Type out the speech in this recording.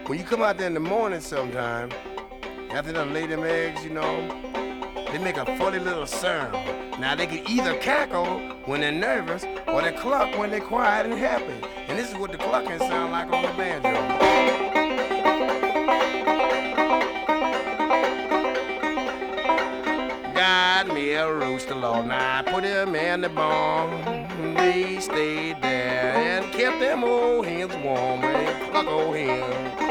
when you come out there in the morning sometime, after they lay them eggs, they make a funny little sound. Now they can either cackle when they're nervous or they cluck when they're quiet and happy. And this is what the clucking sound like on the banjo. Got me a rooster, Lord, now I put him in the barn. They stayed there and kept them old hens warm. They cluck old hens.